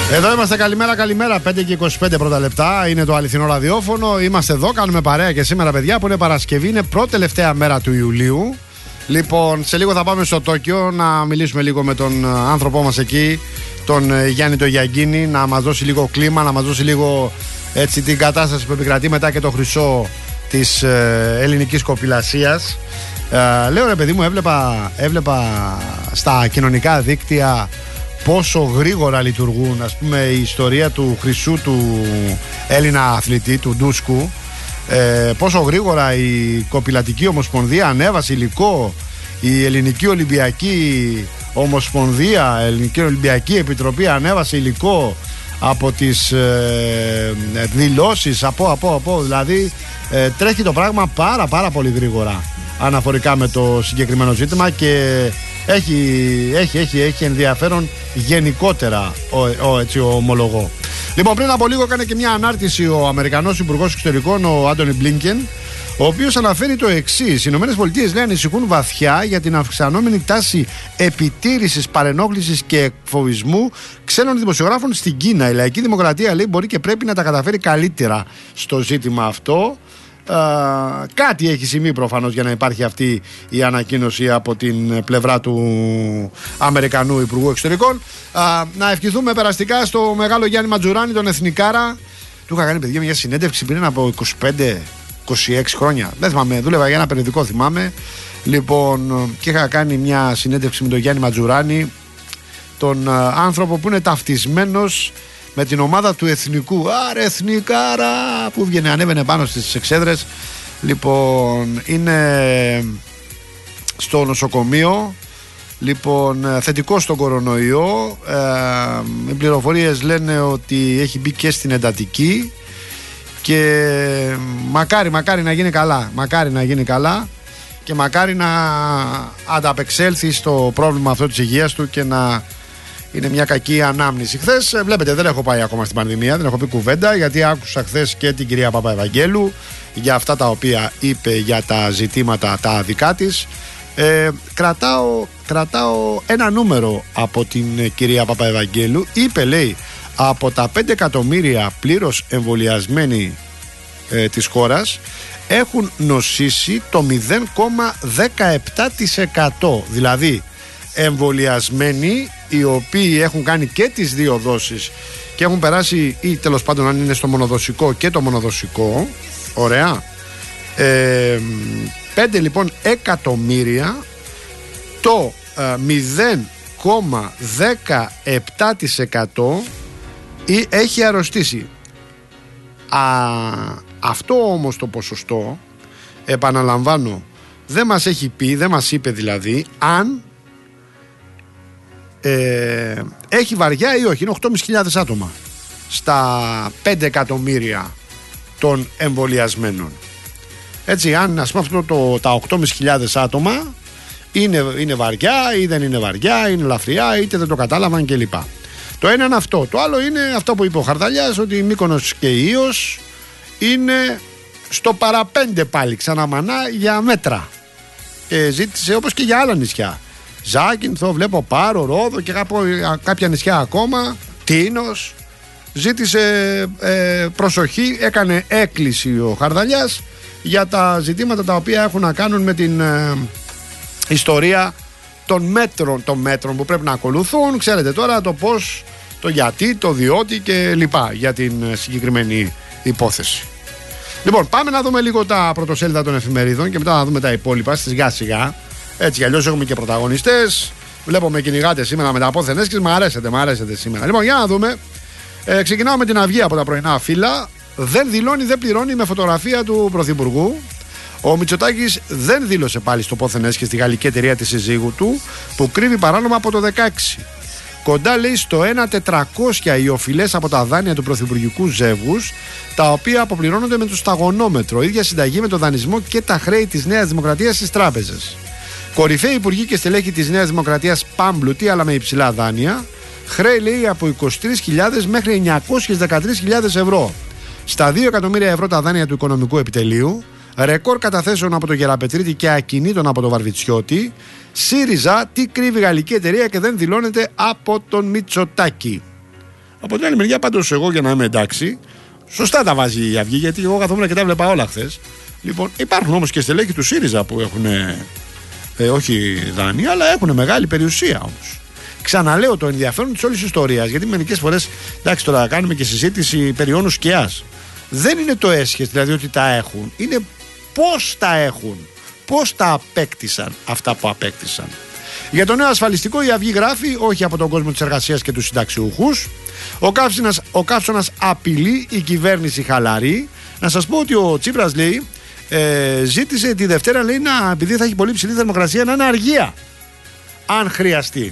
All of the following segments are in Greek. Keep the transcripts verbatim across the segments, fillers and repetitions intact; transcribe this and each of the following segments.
Εδώ είμαστε, καλημέρα, καλημέρα. πέντε και είκοσι πέντε πρώτα λεπτά. Είναι το αληθινό ραδιόφωνο. Είμαστε εδώ, κάνουμε παρέα και σήμερα, παιδιά, που είναι Παρασκευή. Είναι πρώτη τελευταία μέρα του Ιουλίου. Λοιπόν, σε λίγο θα πάμε στο Τόκιο να μιλήσουμε λίγο με τον άνθρωπό μας εκεί, τον Γιάννη τον Γιαγκίνη, να μας δώσει λίγο κλίμα, να μας δώσει λίγο έτσι την κατάσταση που επικρατεί μετά και το χρυσό της ε, ελληνικής κοπηλασίας. Ε, λέω ρε παιδί μου, έβλεπα, έβλεπα στα κοινωνικά δίκτυα πόσο γρήγορα λειτουργούν, ας πούμε, η ιστορία του χρυσού του Έλληνα αθλητή, του Ντούσκου. Ε, πόσο γρήγορα η Κοπηλατική Ομοσπονδία ανέβασε υλικό, η Ελληνική Ολυμπιακή Ομοσπονδία, Ελληνική Ολυμπιακή Επιτροπή ανέβασε υλικό από τις ε, δηλώσεις, από, από, από, δηλαδή ε, τρέχει το πράγμα πάρα πάρα πολύ γρήγορα αναφορικά με το συγκεκριμένο ζήτημα και έχει, έχει, έχει, έχει ενδιαφέρον γενικότερα ο, ο, έτσι, ομολογώ. Λοιπόν, πριν από λίγο έκανε και μια ανάρτηση ο Αμερικανός Υπουργός Εξωτερικών, ο Άντονι Μπλίνκεν, ο οποίος αναφέρει το εξής: οι ΗΠΑ, λέει, ανησυχούν βαθιά για την αυξανόμενη τάση επιτήρησης, παρενόχλησης και εκφοβισμού ξένων δημοσιογράφων στην Κίνα. Η λαϊκή δημοκρατία, λέει, μπορεί και πρέπει να τα καταφέρει καλύτερα στο ζήτημα αυτό. Uh, κάτι έχει σημεί προφανώς για να υπάρχει αυτή η ανακοίνωση από την πλευρά του Αμερικανού Υπουργού Εξωτερικών. Uh, να ευχηθούμε περαστικά στο μεγάλο Γιάννη Ματζουράνη, τον εθνικάρα. Του είχα κάνει, παιδιά, μια συνέντευξη πριν από είκοσι πέντε είκοσι έξι χρόνια. Δεν θυμάμαι, δούλευα για ένα περιοδικό, θυμάμαι. Λοιπόν, και είχα κάνει μια συνέντευξη με τον Γιάννη Ματζουράνη, τον uh, άνθρωπο που είναι ταυτισμένος με την ομάδα του Εθνικού. Άρε εθνικάρα, που βγαινε, ανέβαινε πάνω στις εξέδρες. Λοιπόν, είναι στο νοσοκομείο. Λοιπόν, θετικό στον κορονοϊό. ε, Οι πληροφορίες λένε ότι έχει μπει και στην εντατική. Και μακάρι, μακάρι να γίνει καλά. Μακάρι να γίνει καλά. Και μακάρι να ανταπεξέλθει στο πρόβλημα αυτό της υγείας του και να είναι μια κακή ανάμνηση. Χθες, βλέπετε, δεν έχω πάει ακόμα στην πανδημία, δεν έχω πει κουβέντα, γιατί άκουσα χθες και την κυρία Παπαευαγγέλου για αυτά τα οποία είπε για τα ζητήματα τα δικά της. Ε, κρατάω, κρατάω ένα νούμερο από την κυρία Παπαευαγγέλου. Είπε, λέει, από τα πέντε εκατομμύρια πλήρως εμβολιασμένοι ε, της χώρας έχουν νοσήσει το μηδέν κόμμα δεκαεπτά τοις εκατό. Δηλαδή, εμβολιασμένοι οι οποίοι έχουν κάνει και τις δύο δόσεις και έχουν περάσει, ή τέλος πάντων αν είναι στο μονοδοσικό και το μονοδοσικό, ωραία, ε, πέντε λοιπόν εκατομμύρια, το ε, μηδέν κόμμα δεκαεπτά τοις εκατό έχει αρρωστήσει. Α, αυτό όμως το ποσοστό, επαναλαμβάνω, δεν μας έχει πει, δεν μας είπε δηλαδή αν Ε, έχει βαριά ή όχι. Είναι οκτώ χιλιάδες πεντακόσια άτομα στα πέντε εκατομμύρια των εμβολιασμένων. Έτσι, αν ας πούμε αυτό το, τα οκτώ χιλιάδες πεντακόσια άτομα είναι, είναι βαριά ή δεν είναι βαριά, είναι ελαφριά, είτε δεν το κατάλαβαν κλπ. Το ένα είναι αυτό. Το άλλο είναι αυτό που είπε ο Χαρδαλιάς, ότι η Μύκονος και η Ήος είναι στο παραπέντε πάλι ξαναμανά για μέτρα. Και ζήτησε, όπως και για άλλα νησιά, Ζάκυνθο, βλέπω, Πάρο, Ρόδο και κάποια νησιά ακόμα, Τίνος. Ζήτησε ε, προσοχή, έκανε έκκληση ο Χαρδαλιάς για τα ζητήματα τα οποία έχουν να κάνουν με την ε, ιστορία των μέτρων, των μέτρων που πρέπει να ακολουθούν. Ξέρετε τώρα το πώς, το γιατί, το διότι και λοιπά για την συγκεκριμένη υπόθεση. Λοιπόν, πάμε να δούμε λίγο τα πρωτοσέλιδα των εφημερίδων και μετά να δούμε τα υπόλοιπα σιγά σιγά. Έτσι κι αλλιώς έχουμε και πρωταγωνιστές. Βλέπω με κυνηγάτε σήμερα με τα απόθεν έσκης. Μ' αρέσετε, μ' αρέσετε σήμερα. Λοιπόν, για να δούμε. Ε, ξεκινάω με την Αυγή από τα πρωινά φύλλα. Δεν δηλώνει, δεν πληρώνει, με φωτογραφία του Πρωθυπουργού. Ο Μητσοτάκης δεν δήλωσε πάλι στο πόθεν έσχη στη γαλλική εταιρεία της συζύγου του, που κρύβει παράνομα από το δεκαέξι. Κοντά, λέει, στο ένα τετρακόσια οι οφειλές από τα δάνεια του πρωθυπουργικού ζεύγους, τα οποία αποπληρώνονται με το σταγονόμετρο, ίδια συνταγή με το δανεισμό και τα χρέη της Νέας Δημοκρατίας στις τράπεζες. Κορυφαίοι υπουργοί και στελέχοι της Νέας Δημοκρατίας πάμπλουτοι, αλλά με υψηλά δάνεια. Χρέη, λέει, από είκοσι τρεις χιλιάδες μέχρι εννιακόσιες δεκατρείς χιλιάδες ευρώ. Στα δύο εκατομμύρια ευρώ τα δάνεια του Οικονομικού Επιτελείου. Ρεκόρ καταθέσεων από τον Γεραπετρίτη και ακινήτων από τον Βαρβιτσιώτη. ΣΥΡΙΖΑ, τι κρύβει η γαλλική εταιρεία και δεν δηλώνεται από τον Μητσοτάκη. Από την άλλη μεριά, πάντως, εγώ για να είμαι εντάξει, σωστά τα βάζει η Αυγή, γιατί εγώ καθόμουν και τα βλέπα όλα χθες. Λοιπόν, υπάρχουν όμως και στελέχη του ΣΥΡΙΖΑ που έχουν, ε, όχι δάνεια, αλλά έχουν μεγάλη περιουσία όμως. Ξαναλέω το ενδιαφέρον της όλης ιστορίας, γιατί μερικές φορές, εντάξει, τώρα κάνουμε και συζήτηση περί όνου σκιάς. Δεν είναι το έσχες, δηλαδή ότι τα έχουν, είναι πώς τα έχουν, πώς τα απέκτησαν αυτά που απέκτησαν. Για το νέο ασφαλιστικό η Αυγή γράφει, όχι από τον κόσμο της εργασίας και τους συνταξιούχους. Ο Καύσωνας, ο Καύσωνας απειλεί, η κυβέρνηση χαλαρή. Να σας πω ότι ο Τσίπρας λέει, ε, ζήτησε τη Δευτέρα, λέει, να, επειδή θα έχει πολύ ψηλή θερμοκρασία, να είναι αργία, αν χρειαστεί.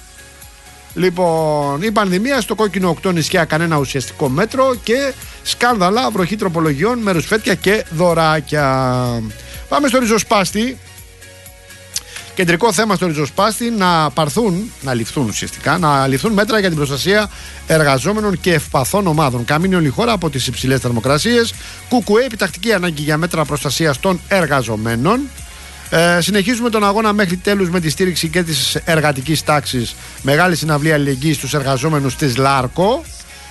Λοιπόν, η πανδημία στο κόκκινο οκτώ νησιά κανένα ουσιαστικό μέτρο και σκάνδαλα, βροχή τροπολογιών με ρουσφέτια και δωράκια. Πάμε στο ριζοσπάστη. Κεντρικό θέμα στο ριζοσπάστη, να πάρθουν, να ληφθούν ουσιαστικά, να ληφθούν μέτρα για την προστασία εργαζόμενων και ευπαθών ομάδων. Καμίνει όλη η χώρα από τις υψηλές θερμοκρασίες. Κουκουέ, επιτακτική ανάγκη για μέτρα προστασίας των εργαζομένων. Ε, συνεχίζουμε τον αγώνα μέχρι τέλους με τη στήριξη και της εργατικής τάξης. Μεγάλη συναυλία αλληλεγγύης στους εργαζόμενους της ΛΑΡΚΟ.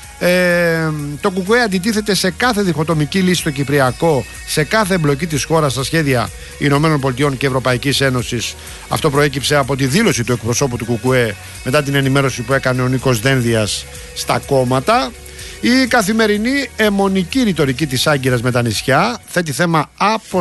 Ε, το ΚΚΕ αντιτίθεται σε κάθε διχοτομική λύση στο Κυπριακό, σε κάθε εμπλοκή της χώρας στα σχέδια ΗΠΑ και Ευρωπαϊκής Ένωσης. Αυτό προέκυψε από τη δήλωση του εκπροσώπου του ΚΚΕ μετά την ενημέρωση που έκανε ο Νίκος Δένδιας στα κόμματα. Η καθημερινή αιμονική ρητορική της Άγκυρας με τα νησιά θέτει θέμα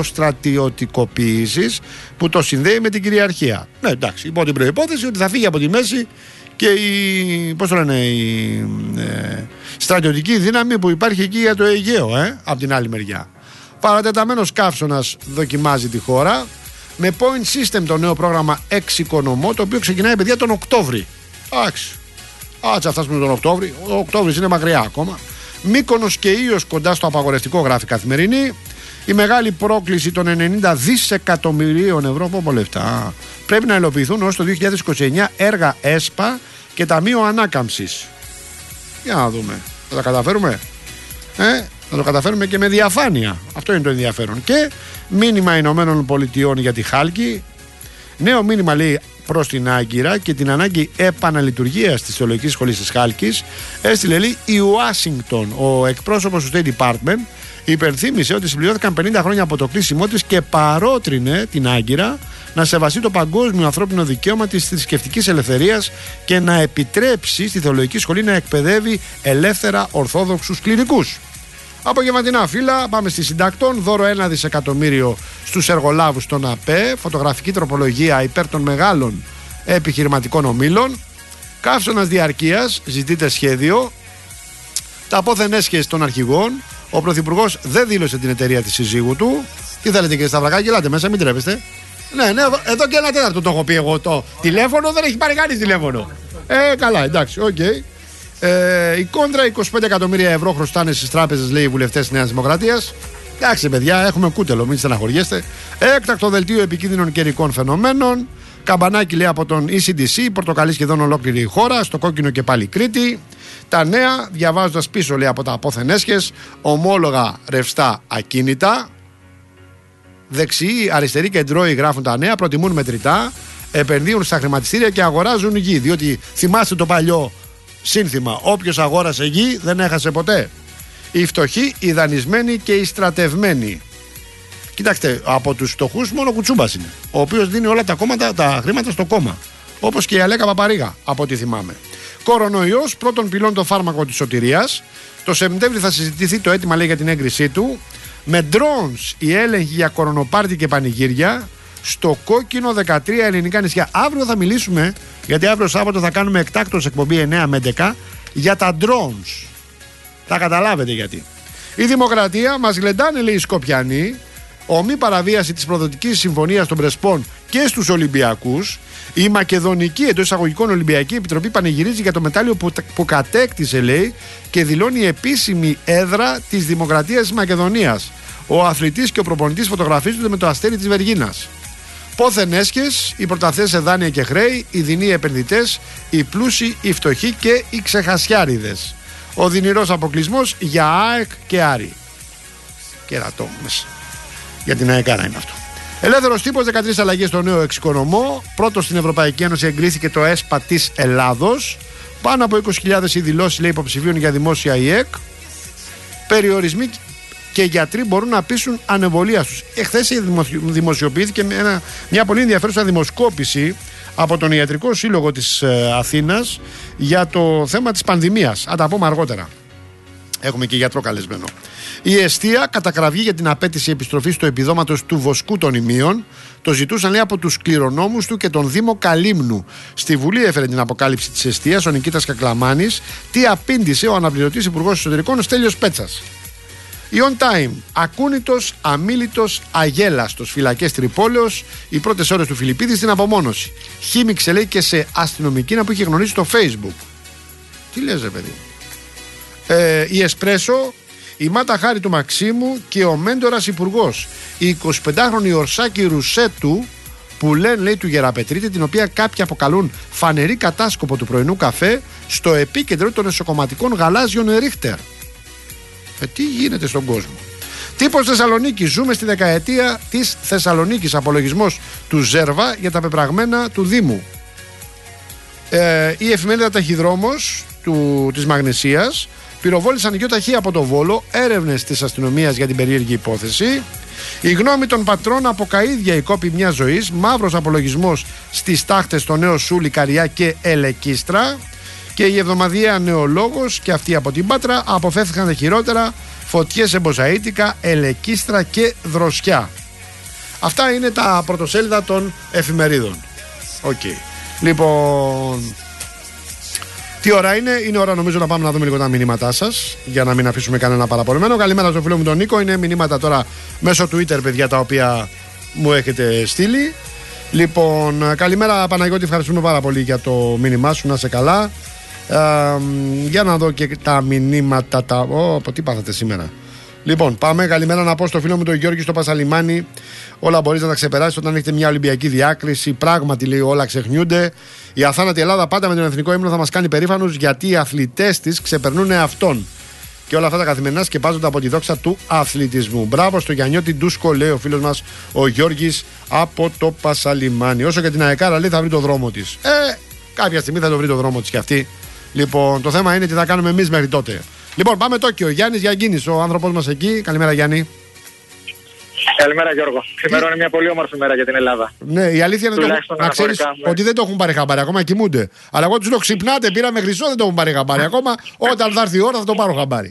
αποστρατιωτικοποίησης που το συνδέει με την κυριαρχία. Ναι, εντάξει, υπό την προϋπόθεση ότι θα φύγει από τη μέση και η, πώς το λένε, η ε, στρατιωτική δύναμη που υπάρχει εκεί για το Αιγαίο, ε, από την άλλη μεριά. Παρατεταμένος Καύσωνας δοκιμάζει τη χώρα με point system, το νέο πρόγραμμα Εξοικονομώ, το οποίο ξεκινάει, παιδιά, τον Οκτώβρη. Εντάξει. Άτσα, φτάσουμε τον Οκτώβρη. Ο Οκτώβρης είναι μακριά ακόμα. Μύκονος και Ίος κοντά στο απαγορευτικό, γράφει Καθημερινή. Η μεγάλη πρόκληση των ενενήντα δισεκατομμυρίων ευρώ, πω λεφτά, πρέπει να υλοποιηθούν ως το δύο χιλιάδες είκοσι εννιά έργα ΕΣΠΑ και Ταμείο Ανάκαμψης. Για να δούμε. Θα τα καταφέρουμε. Ε, θα το καταφέρουμε και με διαφάνεια. Αυτό είναι το ενδιαφέρον. Και μήνυμα Ηνωμένων Πολιτειών για τη Χάλκη. Νέο μήνυμα, λέει, προς την Άγκυρα και την ανάγκη επαναλειτουργίας της Θεολογικής Σχολής της Χάλκης. Έστειλε, λέει, η Ουάσιγκτον. Ο εκπρόσωπος του State Department υπενθύμησε ότι συμπληρώθηκαν πενήντα χρόνια από το κλείσιμό της και παρότρινε την Άγκυρα να σεβαστεί το παγκόσμιο ανθρώπινο δικαίωμα της θρησκευτικής ελευθερίας και να επιτρέψει στη Θεολογική Σχολή να εκπαιδεύει ελεύθερα ορθόδοξους κληρικούς. Απογευματινά φύλλα, πάμε στη Συντακτών. Δώρο ένα δισεκατομμύριο στους εργολάβους των ΑΠΕ. Φωτογραφική τροπολογία υπέρ των μεγάλων επιχειρηματικών ομίλων. Καύσωνας διαρκείας, ζητείται σχέδιο. Τα απόθεν έσχεση των αρχηγών. Ο Πρωθυπουργός δεν δήλωσε την εταιρεία της συζύγου του. Τι θέλετε, κύριε Σταυρακάκη, ελάτε μέσα, μην τρέπεστε. Ναι, ναι, εδώ, εδώ και ένα τέταρτο το έχω πει εγώ. Το τηλέφωνο δεν έχει πάρει κανείς τηλέφωνο. Ε, καλά, εντάξει, οκ. Okay. Ε, η κόντρα, είκοσι πέντε εκατομμύρια ευρώ χρωστάνε στις τράπεζες, λέει οι βουλευτές της Νέας Δημοκρατίας. Εντάξει, παιδιά, έχουμε κούτελο, μην στεναχωριέστε. Έκτακτο δελτίο επικίνδυνων καιρικών φαινομένων. Καμπανάκι, λέει, από τον ι σι ντι σι. Πορτοκαλί σχεδόν ολόκληρη η χώρα. Στο κόκκινο και πάλι Κρήτη. Τα νέα, διαβάζοντας πίσω, λέει, από τα απόθεν έσχες. Ομόλογα ρευστά ακίνητα. Δεξιοί, αριστεροί και ντρόοι γράφουν τα νέα. Προτιμούν μετρητά. Επενδύουν στα χρηματιστήρια και αγοράζουν γη. Διότι θυμάστε το παλιό σύνθημα: όποιος αγόρασε γη δεν έχασε ποτέ. Οι φτωχοί, οι δανεισμένοι και οι στρατευμένοι. Κοιτάξτε, από τους φτωχούς μόνο ο Κουτσούμπας είναι, ο οποίος δίνει όλα τα, κόμματα, τα χρήματα στο κόμμα. Όπως και η Αλέκα Παπαρίγα, από ό,τι θυμάμαι. Κορονοϊός, πρώτον πυλών το φάρμακο της σωτηρίας. Το Σεπτέμβρη θα συζητηθεί το αίτημα, λέει, για την έγκρισή του. Με drones η έλεγχη για κορονοπάρτι και πανηγύρια. Στο κόκκινο δεκατρία ελληνικά νησιά. Αύριο θα μιλήσουμε, γιατί αύριο Σάββατο θα κάνουμε εκτάκτως εκπομπή εννιά με έντεκα για τα drones. Θα καταλάβετε γιατί. Η Δημοκρατία, μας γλεντάνε, λέει, οι Σκοπιανοί. Ομή παραβίαση της προδοτικής συμφωνίας των Πρεσπών και στους Ολυμπιακούς. Η Μακεδονική, εντός εισαγωγικών, Ολυμπιακή Επιτροπή πανηγυρίζει για το μετάλλιο που, που κατέκτησε, λέει, και δηλώνει επίσημη έδρα της Δημοκρατίας της Μακεδονίας. Ο αθλητής και ο προπονητής φωτογραφίζονται με το αστέρι της Βεργίνας. Πόθεν έσχες, οι πρωταθλητές σε δάνεια και χρέη, οι δεινοί επενδυτές, οι πλούσιοι, οι φτωχοί και οι ξεχασιάριδες. Ο δυνηρός αποκλεισμός για ΑΕΚ και Άρη. Κερατό μέσα. Για την ΑΕΚΑΡΑ είναι αυτό. Ελεύθερος τύπος, δεκατρείς αλλαγές στο νέο εξοικονομώ. Πρώτο στην Ευρωπαϊκή Ένωση εγκρίθηκε το ΕΣΠΑ της Ελλάδος. Πάνω από είκοσι χιλιάδες οι δηλώσεις, λέει, υποψηφίων για δημόσια ΙΕΚ. Περιορισμοί και γιατροί μπορούν να πείσουν ανεμβολία τους. Εχθές δημοσιοποιήθηκε μια, μια πολύ ενδιαφέρουσα δημοσκόπηση από τον Ιατρικό Σύλλογο της ε, Αθήνας για το θέμα της πανδημίας. Θα τα πούμε αργότερα. Έχουμε και γιατρό καλεσμένο. Η εστία κατακραυγή για την απέτηση επιστροφής του επιδόματος του βοσκού των Ιμίων. Το ζητούσαν, λέει, από τους κληρονόμους του και τον Δήμο Καλύμνου. Στη Βουλή έφερε την αποκάλυψη της εστίας ο Νικήτας Κακλαμάνης. Τι απήντησε ο αναπληρωτής Υπουργός Εσωτερικών, ο Στέλιος Πέτσας. Η On Time. Ακούνητος, αμίλητος, αγέλαστος. Φυλακές Τρυπόλεως. Οι πρώτες ώρες του Φιλιππίδη στην απομόνωση. Χήμιξε, λέει, και σε αστυνομική που είχε γνωρίσει στο Facebook. Τι λες, ρε παιδί. Ε, η Εσπρέσο. Η Μάτα Χάρη του Μαξίμου και ο Μέντορας Υπουργός. Η εικοσιπεντάχρονη Ορσάκη Ρουσέτου, που λένε, λέει, του Γεραπετρίτη, την οποία κάποιοι αποκαλούν φανερή κατάσκοπο του πρωινού καφέ, στο επίκεντρο των εσωκομματικών γαλάζιων Ρίχτερ. Ε, τι γίνεται στον κόσμο. Τύπος Θεσσαλονίκη. Ζούμε στη δεκαετία της Θεσσαλονίκης. Απολογισμός του Ζέρβα για τα πεπραγμένα του Δήμου. Ε, η εφημερίδα Ταχυδρόμος του, της Μαγνησίας. Πυροβόλησαν γιοταχή από το Βόλο. Έρευνες της αστυνομίας για την περίεργη υπόθεση. Η γνώμη των πατρών από καΐδια η κόπη μιας ζωής. Μαύρος απολογισμός στις τάχτες στο Νέο Σούλη, Καριά και Ελεκίστρα. Και η εβδομαδιαία Νεολόγος και αυτή από την Πάτρα. Αποφεύθηκαν τα χειρότερα. Φωτιές σε Μποζαΐτικα, Ελεκίστρα και Δροσιά. Αυτά είναι τα πρωτοσέλιδα των εφημερίδων. Οκ. Okay. Λοιπόν, τι ώρα είναι? Είναι ώρα, νομίζω, να πάμε να δούμε λίγο τα μηνύματά σας, για να μην αφήσουμε κανένα παραπονεμένο. Καλημέρα στο φίλο μου τον Νίκο. Είναι μηνύματα τώρα μέσω Twitter, παιδιά, τα οποία μου έχετε στείλει. Λοιπόν, καλημέρα Παναγιώτη, ευχαριστούμε πάρα πολύ για το μήνυμά σου, να είσαι καλά. Ε, για να δω και τα μηνύματα. Τα... Ω, τι πάθατε σήμερα. Λοιπόν, πάμε. Καλημέρα να πω στο φίλο μου τον Γιώργη στο Πασαλιμάνι. Όλα μπορείς να τα ξεπεράσεις όταν έχετε μια Ολυμπιακή διάκριση. Πράγματι, λέει, όλα ξεχνιούνται. Η αθάνατη Ελλάδα πάντα με τον εθνικό ύμνο θα μας κάνει περήφανους, γιατί οι αθλητές της ξεπερνούν αυτόν. Και όλα αυτά τα καθημερινά σκεπάζονται από τη δόξα του αθλητισμού. Μπράβο στο Γιαννιώτη Ντούσκο, λέει ο φίλος μας ο Γιώργης από το Πασαλιμάνι. Όσο και την Αεκάρα, λέει, θα βρει το δρόμο της. Ε, κάποια στιγμή θα το βρει το δρόμο της κι αυτή. Λοιπόν, το θέμα είναι τι θα κάνουμε εμείς μέχρι τότε. Λοιπόν, πάμε Τόκιο. Γιάννης Γιαγκίνης, ο άνθρωπος μας εκεί. Καλημέρα, Γιάννη. Καλημέρα, Γιώργο. Σήμερα είναι μια πολύ όμορφη μέρα για την Ελλάδα. Ναι, η αλήθεια είναι το, να ξέρεις ναι. ότι δεν το έχουν πάρει χαμπάρι, ακόμα κοιμούνται. Αλλά εγώ τους λέω ξυπνάτε, πήραμε χρυσό, δεν το έχουν πάρει χαμπάρι. Ακόμα όταν θα έρθει η ώρα θα το πάρω χαμπάρι.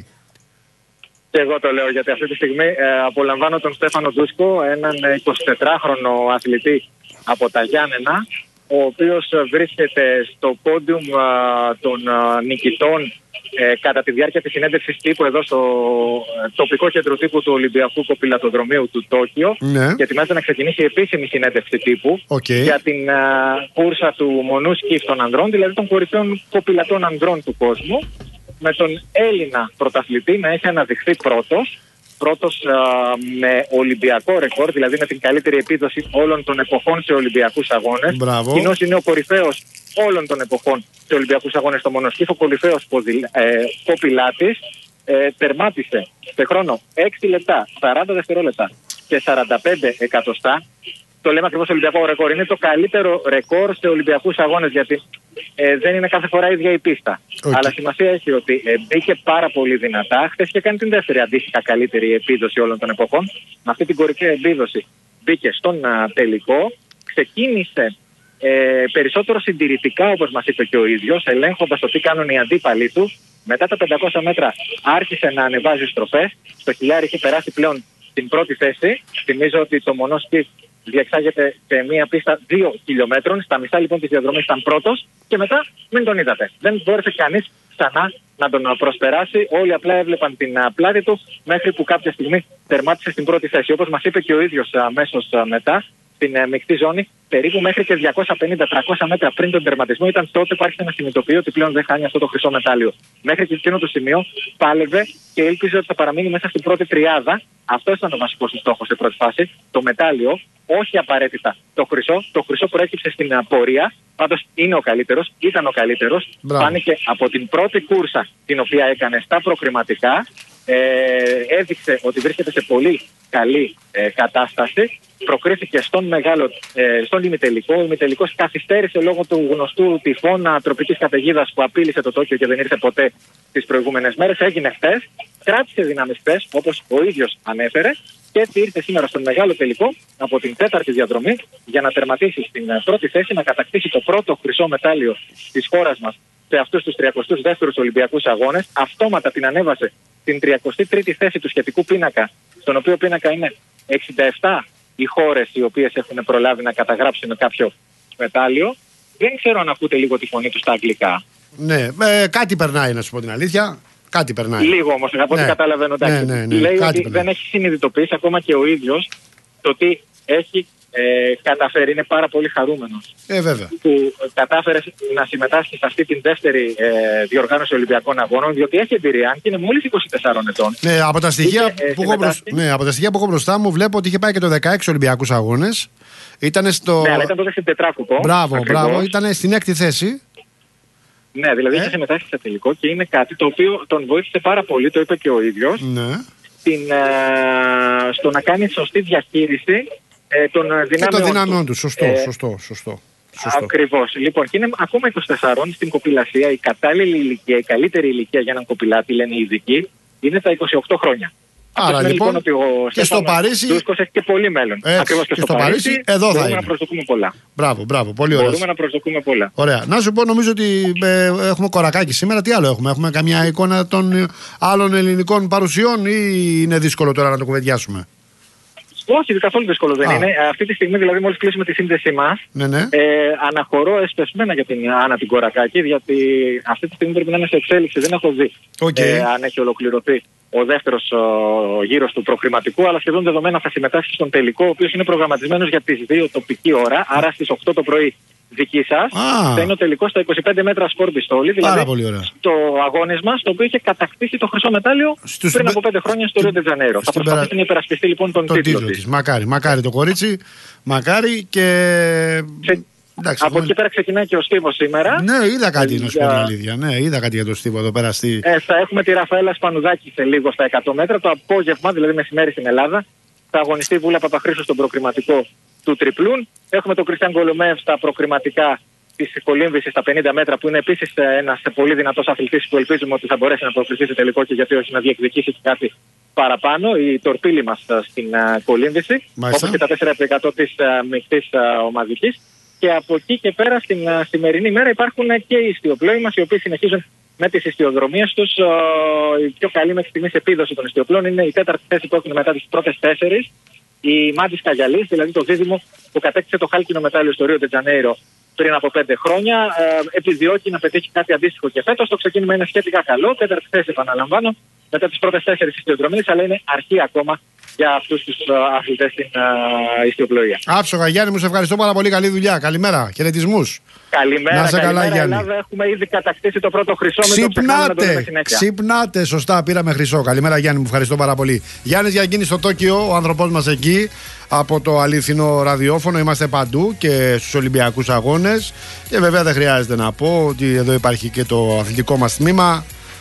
Και εγώ το λέω, γιατί αυτή τη στιγμή ε, απολαμβάνω τον Στέφανο Ντούσκο, έναν εικοσιτετράχρονο αθλητή από τα Γιάννενα, ο οποίος βρίσκεται στο πόντιουμ των α, νικητών ε, κατά τη διάρκεια της συνέντευξης τύπου εδώ στο ε, τοπικό κέντρο τύπου του Ολυμπιακού Κοπηλατοδρομίου του Τόκιο. Ναι. Και ετοιμάζεται να ξεκινήσει η επίσημη συνέντευξη τύπου okay. για την α, κούρσα του μονού σκιφ των ανδρών, δηλαδή των κορυφαίων κοπηλατών ανδρών του κόσμου, με τον Έλληνα πρωταθλητή να έχει αναδειχθεί πρώτος. Πρώτος α, με Ολυμπιακό ρεκόρ, δηλαδή με την καλύτερη επίδοση όλων των εποχών σε Ολυμπιακούς αγώνες. Κοινώς είναι ο κορυφαίος όλων των εποχών σε Ολυμπιακούς αγώνες στο μονοσκήφο, κορυφαίος ε, κοπηλάτης. Ε, τερμάτισε σε χρόνο έξι λεπτά, σαράντα δευτερόλεπτα και σαράντα πέντε εκατοστά. Το λέμε ακριβώς Ολυμπιακό ρεκόρ. Είναι το καλύτερο ρεκόρ σε Ολυμπιακούς αγώνες, γιατί ε, δεν είναι κάθε φορά ίδια η πίστα. Okay. Αλλά σημασία έχει ότι ε, μπήκε πάρα πολύ δυνατά. Χθες και κάνει την δεύτερη αντίστοιχα καλύτερη επίδοση όλων των εποχών. Με αυτή την κορυφαία επίδοση μπήκε στον α, τελικό. Ξεκίνησε ε, περισσότερο συντηρητικά, όπως μας είπε και ο ίδιος, ελέγχοντας το τι κάνουν οι αντίπαλοι του. Μετά τα πεντακόσια μέτρα άρχισε να ανεβάζει στροφές. Στο χιλιάρι είχε περάσει πλέον την πρώτη θέση. Θυμίζω ότι το μονόσκι διεξάγεται σε μια πίστα δύο χιλιόμετρων. Στα μισά λοιπόν της διαδρομής ήταν πρώτος και μετά μην τον είδατε. Δεν μπόρεσε κανείς ξανά να τον προσπεράσει. Όλοι απλά έβλεπαν την πλάτη του μέχρι που κάποια στιγμή τερμάτισε στην πρώτη θέση. Όπως μας είπε και ο ίδιος αμέσως μετά, στην μεικτή ζώνη, περίπου μέχρι και διακόσια πενήντα με τριακόσια μέτρα πριν τον τερματισμό, ήταν τότε που άρχισε να συνειδητοποιεί ότι πλέον δεν χάνει αυτό το χρυσό μετάλλιο. Μέχρι και εκείνο το σημείο πάλευε και ήλπιζε ότι θα παραμείνει μέσα στην πρώτη τριάδα. Αυτό ήταν ο βασικός του στόχος σε πρώτη φάση. Το μετάλλιο, όχι απαραίτητα το χρυσό. Το χρυσό προέκυψε στην πορεία. Πάντως είναι ο καλύτερος, ήταν ο καλύτερος. Φάνηκε από την πρώτη κούρσα την οποία έκανε στα προκριματικά. ε, έδειξε ότι βρίσκεται σε πολύ καλή ε, κατάσταση. Προκρίθηκε στον μεγάλο, ε, στον ημιτελικό. Ο ημιτελικός καθυστέρησε λόγω του γνωστού τυφώνα τροπικής καταιγίδας που απείλησε το Τόκιο και δεν ήρθε ποτέ τις προηγούμενες μέρες. Έγινε χθες, κράτησε δυνάμεις χθες, όπως ο ίδιος ανέφερε, και έτσι ήρθε σήμερα στον μεγάλο τελικό από την τέταρτη διαδρομή για να τερματίσει στην πρώτη θέση, να κατακτήσει το πρώτο χρυσό μετάλλιο της χώρας μας σε αυτούς τους τριακοστούς δεύτερους Ολυμπιακούς Αγώνες. Αυτόματα την ανέβασε στην τριακοστή τρίτη θέση του σχετικού πίνακα, στον οποίο πίνακα είναι εξήντα επτά οι χώρες οι οποίες έχουν προλάβει να καταγράψουν κάποιο μετάλλιο. Δεν ξέρω αν ακούτε λίγο τη φωνή του στα αγγλικά. Ναι, ε, κάτι περνάει, να σου πω την αλήθεια. Κάτι περνάει. Λίγο όμως, από ό,τι ναι. καταλαβαίνω. Ναι, ναι, ναι, λέει κάτι ότι περνάει. δεν έχει συνειδητοποιήσει ακόμα και ο ίδιος το τι έχει ε, καταφέρει. Είναι πάρα πολύ χαρούμενος Ε, βέβαια. που κατάφερε να συμμετάσχει σε αυτή την δεύτερη ε, διοργάνωση Ολυμπιακών Αγώνων, διότι έχει εμπειρία, αν και είναι μόλις είκοσι τεσσάρων ετών. Ναι, από τα στοιχεία, είχε, ε, που, έχω μπροσ... ναι, από τα στοιχεία που έχω μπροστά μου, βλέπω ότι είχε πάει και το δεκαέξι Ολυμπιακούς Αγώνες. Ήτανε στο. Ναι, αλλά ήταν τότε στην τετράκουπο. Μπράβο, μπράβο. Ήταν στην έκτη θέση. Ναι, δηλαδή Ε? είχε συμμετάσχει σε τελικό και είναι κάτι το οποίο τον βοήθησε πάρα πολύ, το είπε και ο ίδιος, Ναι. στην, ε, στο να κάνει σωστή διαχείριση ε, των δυνάμεων, Και των δυνάμεων του. Σωστό, Ε, σωστό, σωστό. σωστό. Ακριβώς. Λοιπόν, και είναι ακόμα είκοσι τεσσάρων στην κοπηλασία. Η κατάλληλη ηλικία, η καλύτερη ηλικία για έναν κοπηλάτη, λένε οι ειδικοί, είναι τα είκοσι οκτώ χρόνια. Άρα Αυτό λοιπόν, ότι ο και στο Παρίσι. Ντούσκος έχει και πολύ μέλλον. Έτσι, Ακριβώς και, και στο, στο Παρίσι, Παρίσι, εδώ θα μπορούμε είναι. να προσδοκούμε πολλά. Μπράβο, μπράβο, πολύ ωραία. Μπορούμε να προσδοκούμε πολλά. Ωραία. Να σου πω, νομίζω ότι ε, έχουμε κορακάκι σήμερα. Τι άλλο έχουμε, έχουμε καμιά εικόνα των άλλων ελληνικών παρουσιών ή είναι δύσκολο τώρα να το κουβεντιάσουμε? Όχι, καθόλου δύσκολο δεν Α. είναι. Αυτή τη στιγμή, δηλαδή, μόλις κλείσουμε τη σύνδεσή μας, Ναι, ναι. ε, αναχωρώ εσπεσμένα για την Άννα την Κορακάκη, γιατί αυτή τη στιγμή πρέπει να είναι σε εξέλιξη. Δεν έχω δει Okay. ε, αν έχει ολοκληρωθεί ο δεύτερος ο, γύρος του προκριματικού, αλλά σχεδόν δεδομένα θα συμμετάσχει στον τελικό, ο οποίος είναι προγραμματισμένος για τις δύο τοπική ώρα, άρα στις οκτώ το πρωί δική σας. Α. Θα είναι ο τελικός στα είκοσι πέντε μέτρα σπορ πιστόλι, δηλαδή Πάρα πολύ ωραία. το αγώνισμα στο οποίο είχε κατακτήσει το χρυσό μετάλλιο Στους πριν μπε- από πέντε χρόνια στο Ρίο ντε Τζανέιρο. Θα στην προσπαθήσει περα- να υπερασπιστεί λοιπόν τον, Τον τίτλο τίτλο της. τη. Μακάρι, μακάρι το κορίτσι. Μακάρι και. Και Εντάξει, από έχουμε- εκεί πέρα ξεκινάει και ο Στίβος σήμερα. Ναι, είδα κάτι Ε, να σου πω την για- αλήθεια. Ναι, είδα κάτι για το Στίβο εδώ πέρα στη. Ε, θα έχουμε τη Ραφαέλα Σπανουδάκη σε λίγο στα εκατό μέτρα. Το απόγευμα, δηλαδή μεσημέρι στην Ελλάδα, θα αγωνιστεί η Βούλα Παπαχρήστου στον προκριματικό του τριπλούν. Έχουμε τον Κριστιαν Κολομέευ στα προκριματικά τη κολύμβηση στα πενήντα μέτρα, που είναι επίσης ένας πολύ δυνατός αθλητής που ελπίζουμε ότι θα μπορέσει να προκριθεί σε τελικό και γιατί όχι να διεκδικήσει και κάτι παραπάνω. Η τορπίλη μας ε, στην ε, κολύμβηση, Μάλιστα. όπως και τα τέσσερα επί εκατό της uh, μειχτής uh, ομαδικής. Και από εκεί και πέρα στην uh, σημερινή μέρα υπάρχουν uh, και οι ιστιοπλόοι μας, οι οποίοι συνεχίζουν με τις ιστιοδρομίες τους. Uh, η πιο καλή μέχρι στιγμής επίδοση των ιστιοπλών είναι η τέταρτη θέση που έχουν μετά τις πρώτες τέσσερις. Η Μάντις Καγιαλής, δηλαδή το δίδυμο που κατέκτησε το χάλκινο μετάλλιο στο Ρίο ντε Τζανέιρο πριν από πέντε χρόνια, ε, επιδιώκει να πετύχει κάτι αντίστοιχο και φέτος. Το ξεκίνημα είναι σχετικά καλό. Τέταρτη θέση, επαναλαμβάνω, μετά τις πρώτες τέσσερις ιστιοδρομίες, αλλά είναι αρχή ακόμα για αυτούς τους uh, αθλητές στην uh, ιστιοπλοεία. Άψογα, Γιάννη, μου σε ευχαριστώ πάρα πολύ. Καλή δουλειά. Καλημέρα. Χαιρετισμούς. Καλημέρα, Να σε καλά, καλημέρα, Γιάννη. Ελλάδα. Έχουμε ήδη κατακτήσει το πρώτο χρυσό. Μην το ξεχνάμε να το λέμε Ξυπνάτε! συνέχεια. Ξυπνάτε! Σωστά, πήραμε χρυσό. Καλημέρα, Γιάννη, μου ευχαριστώ πάρα πολύ. Γιάννης Γιαγκίνης στο Τόκιο, ο άνθρωπός μας εκεί από το αληθινό ραδιόφωνο. Είμαστε παντού και στους Ολυμπιακούς Αγώνες. Και βέβαια δεν χρειάζεται να πω ότι εδώ υπάρχει και το αθλητικό μας τμήμα.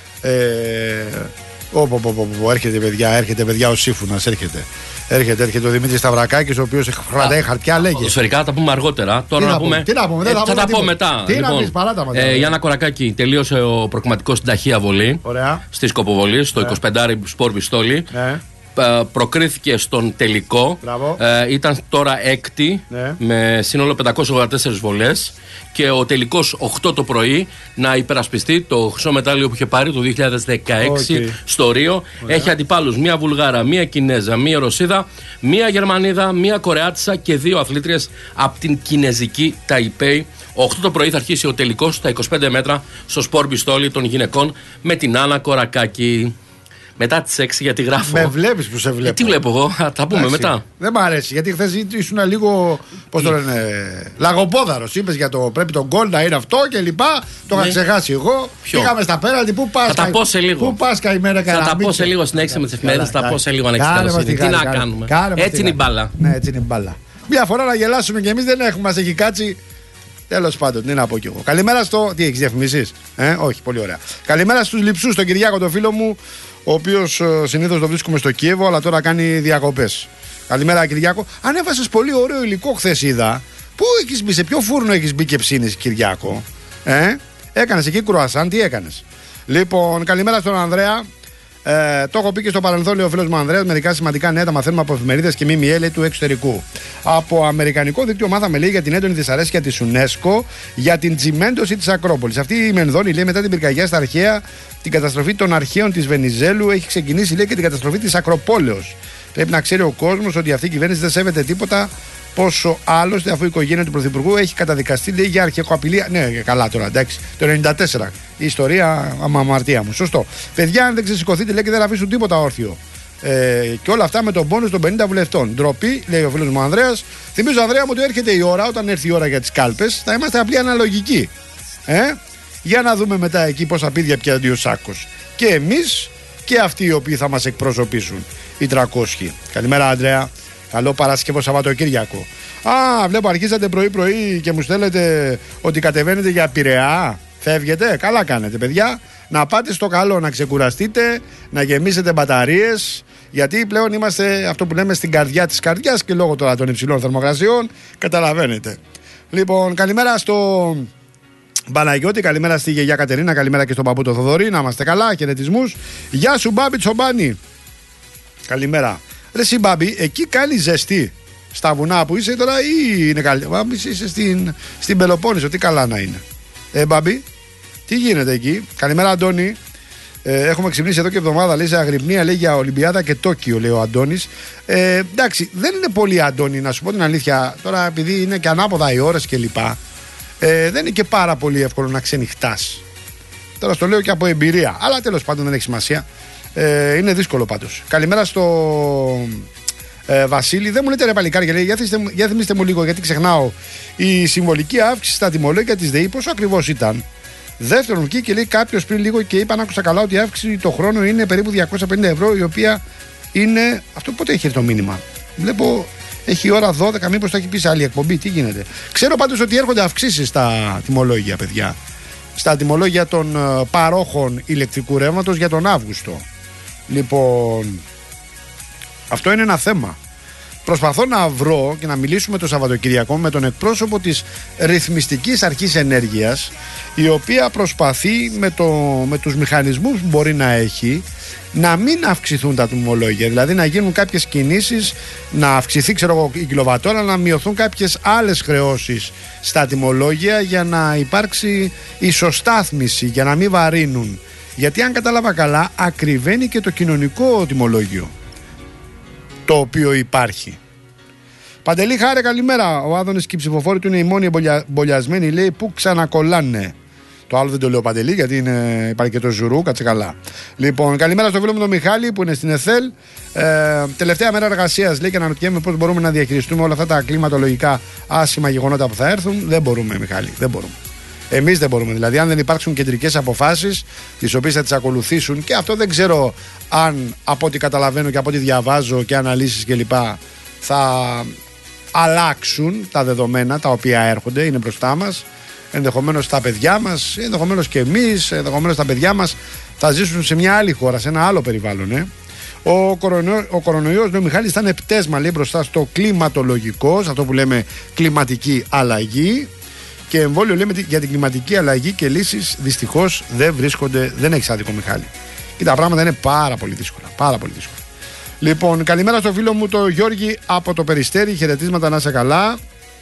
Ε, Ωπω, ωπω, ωπω, έρχεται παιδιά, έρχεται παιδιά ο Σύφουνας, έρχεται. Έρχεται, έρχεται ο Δημήτρης Σταυρακάκης, ο οποίος κρατάει χαρτιά, λέγε. Ποδοσφαιρικά θα τα πούμε αργότερα. Τώρα Τι να, να πούμε, πούμε. τι να πούμε, δεν ε, θα θα πούμε τα πω τίποτα. μετά. Τι να λοιπόν, πεις, παράτα μας, ε, δηλαδή. Γιάννα Κορακάκη, τελείωσε ο προκριματικός στην ταχεία βολή. Ωραία. Στη Σκοποβολή, στο είκοσι πέντε σπορ πιστόλι. Ναι. Ε, προκρίθηκε στον τελικό. Μπράβο. Ε, ήταν τώρα έκτη, Ναι. με σύνολο πεντακόσιες ογδόντα τέσσερις βολές. Και ο τελικός οκτώ το πρωί να υπερασπιστεί το χρυσό μετάλλιο που είχε πάρει το δύο χιλιάδες δεκαέξι Okay. στο Ρίο. Έχει αντιπάλους μία Βουλγάρα, μία Κινέζα, μία Ρωσίδα, μία Γερμανίδα, μία Κορεάτισσα και δύο αθλήτριες από την κινέζικη Ταϊπέη. οκτώ το πρωί θα αρχίσει ο τελικός στα είκοσι πέντε μέτρα στο σπορ πιστόλι των γυναικών με την Άννα Κορακάκη. Μετά τις έξι, γιατί γράφω. Με βλέπεις που σε βλέπω. Ε, τι βλέπω εγώ, θα τα πούμε Εντάξει. μετά. Δεν μ' αρέσει γιατί χθες ήσουν λίγο. Πώς το λένε. Λαγοπόδαρος. Είπες για το πρέπει το γκολ να είναι αυτό και λοιπά. Το είχα Ναι. ξεχάσει εγώ. Ποιο? Πήγαμε στα πέναλτι. Πού πας, Θα τα καη- πω σε λίγο. Πού πας καημένα Θα τα πω καραμίτσα. σε λίγο στην έξι με τις εφημερίδες, θα τα πω σε λίγο αν έχεις Κάνε μας καλοσύνη. τη Τι χάρη, να κάνε- κάνουμε. κάνε μας Έτσι τη είναι η χάρη. μπάλα. Ναι, έτσι είναι η μπάλα. Μια φορά να γελάσουμε και εμείς δεν έχουμε, μας έχει κάτσει. Τέλος πάντων, τι να πω κι εγώ. Καλημέρα στο. Τι έχεις διαφημίσεις? Ε, όχι, πολύ ωραία. Καλημέρα στους λειψούς, τον Κυριάκο, τον φίλο μου, ο οποίος συνήθως το βρίσκουμε στο Κίεβο, αλλά τώρα κάνει διακοπές. Καλημέρα, Κυριάκο. Ανέβασες πολύ ωραίο υλικό χθες, είδα. Πού έχεις μπει, σε ποιο φούρνο έχεις μπει και ψήνεις, Κυριάκο? Ε, έκανες εκεί κρουασάν, τι έκανες? Λοιπόν, καλημέρα στον Ανδρέα. Ε, το έχω πει και στο παρελθόν, λέει ο φίλος μου Ανδρέας. Μερικά σημαντικά νέα τα μαθαίνουμε από εφημερίδες και ΜΜΕ του εξωτερικού. Από αμερικανικό δίκτυο μάθαμε, λέει, για την έντονη δυσαρέσκεια της UNESCO για την τσιμέντωση της Ακρόπολης. Αυτή η Μενδώνη, λέει, μετά την πυρκαγιά στα αρχαία, την καταστροφή των αρχαίων της Βενιζέλου, έχει ξεκινήσει, λέει, και την καταστροφή της Ακροπόλεως. Πρέπει να ξέρει ο κόσμος ότι αυτή η κυβέρνηση δεν σέβεται τίποτα. Πόσο άλλωστε, αφού η οικογένεια του Πρωθυπουργού έχει καταδικαστεί, λέει, για αρχαικοαπειλία. Ναι, καλά τώρα, εντάξει. Το ενενήντα τέσσερα. Η ιστορία, αμαρτία μου. Σωστό. Παιδιά, αν δεν ξεσηκωθείτε, λέει, και δεν αφήσουν τίποτα όρθιο. Ε, και όλα αυτά με τον πόνους των πενήντα βουλευτών. Ντροπή, λέει ο φίλος μου Ανδρέας. Θυμίζω, Ανδρέα μου, ότι έρχεται η ώρα, όταν έρθει η ώρα για τις κάλπες, θα είμαστε απλή αναλογικοί. Ε? Για να δούμε μετά εκεί πόσα πίδια πιάνει ο Σάκος. Και εμείς και αυτοί οι οποίοι θα μας εκπροσωπήσουν. Οι τριακόσιοι. Καλημέρα, Ανδρέα. Καλό Παρασκευό Σαββατοκύριακο. Α, βλέπω αρχίσατε πρωί-πρωί και μου στέλνετε ότι κατεβαίνετε για Πειραιά. Φεύγετε. Καλά κάνετε, παιδιά. Να πάτε στο καλό, να ξεκουραστείτε, να γεμίσετε μπαταρίες. Γιατί πλέον είμαστε, αυτό που λέμε, στην καρδιά της καρδιάς και λόγω τώρα των υψηλών θερμοκρασιών. Καταλαβαίνετε. Λοιπόν, καλημέρα στο Παναγιώτη, καλημέρα στη γιαγιά Κατερίνα, καλημέρα και στον παππού το Θοδωρή. Να είμαστε καλά, χαιρετισμούς. Γεια σου, Μπάμπη Τσομπάνη. Καλημέρα. Ρε εσύ, Μπάμπη, εκεί κάνει ζεστή στα βουνά που είσαι τώρα ή είναι καλή? Μπάμπη, είσαι στην, στην Πελοπόννησο, τι καλά να είναι. Ε, Μπάμπη, τι γίνεται εκεί? Καλημέρα, Αντώνη. Ε, έχουμε ξυπνήσει εδώ και εβδομάδα, λέει, σε αγρυπνία, λέει, για Ολυμπιάδα και Τόκιο, λέει ο Αντώνης. Ε, εντάξει, δεν είναι πολύ, Αντώνη, να σου πω την αλήθεια. Τώρα, επειδή είναι και ανάποδα οι ώρες κλπ. Ε, δεν είναι και πάρα πολύ εύκολο να ξενυχτάς. Τώρα στο λέω και από εμπειρία. Αλλά τέλος πάντων δεν έχει σημασία. Ε, είναι δύσκολο πάντως. Καλημέρα στο ε, Βασίλη. Δεν μου λέτε, ρε παλικάρια, λέει, για, θυμίστε, για θυμίστε μου λίγο, γιατί ξεχνάω. Η συμβολική αύξηση στα τιμολόγια της ΔΕΗ πόσο ακριβώς ήταν? Δεύτερον, βγήκε και λέει κάποιος πριν λίγο και είπα, αν άκουσα καλά, ότι η αύξηση το χρόνο είναι περίπου διακόσια πενήντα ευρώ, η οποία είναι. Αυτό πότε έχει έρθει το μήνυμα? Βλέπω έχει ώρα δώδεκα, μήπως το έχει πει σε άλλη εκπομπή, τι γίνεται? Ξέρω πάντως ότι έρχονται αυξήσεις στα τιμολόγια, παιδιά. Στα τιμολόγια των uh, παρόχων ηλεκτρικού ρεύματος για τον Αύγουστο. Λοιπόν, αυτό είναι ένα θέμα. Προσπαθώ να βρω και να μιλήσουμε το Σαββατοκυριακό με τον εκπρόσωπο της Ρυθμιστικής Αρχής Ενέργειας, η οποία προσπαθεί με, το, με τους μηχανισμούς που μπορεί να έχει να μην αυξηθούν τα τιμολόγια. Δηλαδή να γίνουν κάποιες κινήσεις, να αυξηθεί, ξέρω εγώ, η κιλοβατόρα, να μειωθούν κάποιες άλλες χρεώσεις στα τιμολόγια για να υπάρξει ισοστάθμιση, για να μην βαρύνουν. Γιατί αν κατάλαβα καλά, ακριβένει και το κοινωνικό τιμολόγιο το οποίο υπάρχει. Παντελή, χάρε, καλημέρα. Ο Άδωνης και οι ψηφοφόροι του είναι οι μόνοι εμπολιασμένοι, λέει, που ξανακολλάνε. Το άλλο δεν το λέω, Παντελή, γιατί είναι, υπάρχει και το Ζουρού, κάτσε καλά. Λοιπόν, καλημέρα στο φίλο μου τον Μιχάλη που είναι στην ΕΘΕΛ. Ε, τελευταία μέρα εργασίας, λέει, και αναρωτιέμαι πώς μπορούμε να διαχειριστούμε όλα αυτά τα κλιματολογικά άσχημα γεγονότα που θα έρθουν. Δεν μπορούμε, Μιχάλη, δεν μπορούμε. Εμείς δεν μπορούμε. Δηλαδή, αν δεν υπάρξουν κεντρικές αποφάσεις, τις οποίες θα τις ακολουθήσουν, και αυτό δεν ξέρω αν από ό,τι καταλαβαίνω και από ό,τι διαβάζω και αναλύσεις κλπ. Θα αλλάξουν τα δεδομένα τα οποία έρχονται, είναι μπροστά μας. Ενδεχομένως τα παιδιά μας, ενδεχομένως και εμείς, ενδεχομένως τα παιδιά μας θα ζήσουν σε μια άλλη χώρα, σε ένα άλλο περιβάλλον. Ε. Ο, κορονοϊό, ο κορονοϊός, λέει ο Μιχάλης, ήταν πτέσμα, λέει, μπροστά στο κλιματολογικό, σε αυτό που λέμε κλιματική αλλαγή. Και εμβόλιο, λέμε, για την κλιματική αλλαγή και λύσεις δυστυχώς δεν βρίσκονται, δεν έχει άδικο, Μιχάλη. Και τα πράγματα είναι πάρα πολύ δύσκολα. Πάρα πολύ δύσκολα. Λοιπόν, καλημέρα στο φίλο μου το Γιώργη από το Περιστέρι. Χαιρετίσματα, να είσαι καλά.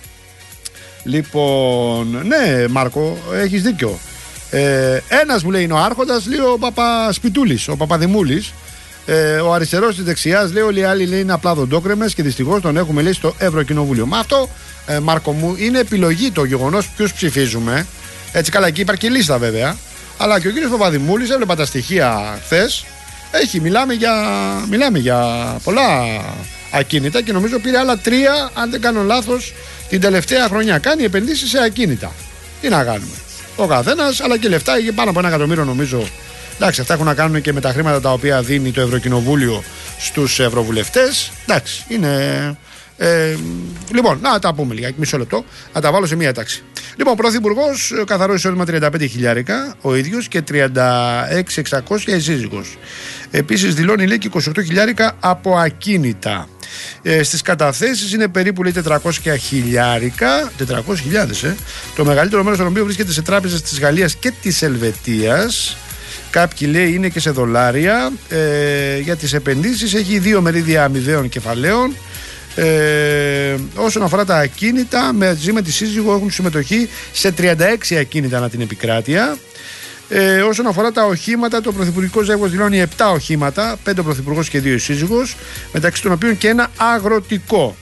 Λοιπόν, ναι, Μάρκο, έχεις δίκιο. Ε, ένας μου λέει είναι ο Άρχοντας, λέει ο Παπασπιτούλης, ο Παπαδημούλης. Ε, ο αριστερός της δεξιάς, λέει, όλοι οι άλλοι, λέει, είναι απλά δοντόκρεμες και δυστυχώς τον έχουμε, λέει, στο Ευρωκοινοβούλιο. Μα αυτό, ε, Μάρκο μου, είναι επιλογή το γεγονός ποιους ψηφίζουμε. Έτσι, καλά, εκεί υπάρχει και λίστα βέβαια. Αλλά και ο κύριος Παπαδημούλης, έβλεπα τα στοιχεία χθες. Έχει, μιλάμε για, μιλάμε για πολλά ακίνητα και νομίζω πήρε άλλα τρία, αν δεν κάνω λάθος, την τελευταία χρονιά. Κάνει επενδύσεις σε ακίνητα. Τι να κάνουμε? Ο καθένας, αλλά και λεφτά, είχε πάνω από ένα εκατομμύριο νομίζω. Εντάξει, αυτά έχουν να κάνουν και με τα χρήματα τα οποία δίνει το Ευρωκοινοβούλιο στους ευρωβουλευτές. Εντάξει, είναι Ε, λοιπόν, να τα πούμε λίγα, μισό λεπτό, να τα βάλω σε μία τάξη. Λοιπόν, πρωθυπουργός, καθαρό εισόδημα τριάντα πέντε χιλιάρικα ο ίδιος και τριάντα έξι χιλιάδες εξακόσια η σύζυγος. Επίσης δηλώνει, λέει, και είκοσι οκτώ χιλιάρικα από ακίνητα. Ε, στις καταθέσεις είναι περίπου, λέει, τετρακόσια χιλιάρικα, τετρακόσιες χιλιάδες, ε, το μεγαλύτερο μέρος των οποίων βρίσκεται σε τράπεζες της Γαλλίας και της Ελβετίας. Κάποιοι, λέει, είναι και σε δολάρια. Ε, για τις επενδύσεις έχει δύο μερίδια αμοιβαίων κεφαλαίων. Ε, όσον αφορά τα ακίνητα, μαζί με τη σύζυγο έχουν συμμετοχή σε τριάντα έξι ακίνητα ανά την επικράτεια. Ε, όσον αφορά τα οχήματα, το πρωθυπουργικό ζεύγος δηλώνει επτά οχήματα, πέντε ο πρωθυπουργός και δύο η σύζυγος, μεταξύ των οποίων και ένα αγροτικό.